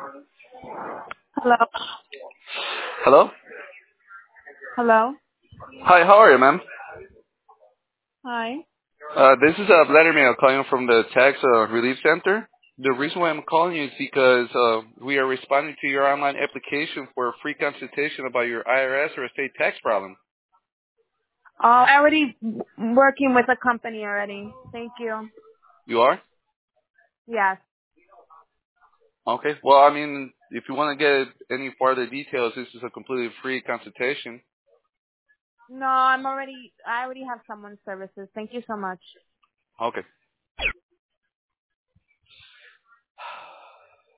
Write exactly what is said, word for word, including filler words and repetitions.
Hello. Hello? Hello. Hi, how are you, ma'am? Hi. Uh, this is uh, Vladimir calling from the Tax uh, Relief Center. The reason why I'm calling you is because uh, we are responding to your online application for a free consultation about your I R S or estate tax problem. Oh, I already w- working with a company already. Thank you. You are? Yes. Okay. Well, I mean, if you want to get any further details, this is a completely free consultation. No, I'm already. I already have someone's services. Thank you so much. Okay.